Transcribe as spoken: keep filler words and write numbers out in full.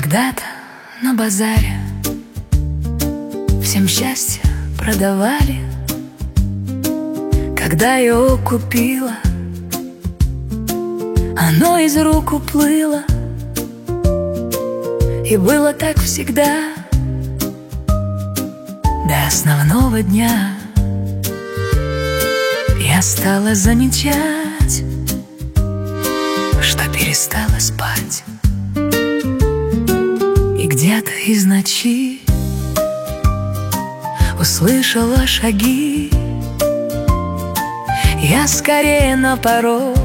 Когда-то на базаре всем счастье продавали. Когда его купила, оно из рук уплыло. И было так всегда до основного дня. Я стала замечать, что перестала спать. И где-то из ночи услышала шаги. Я скорее на порог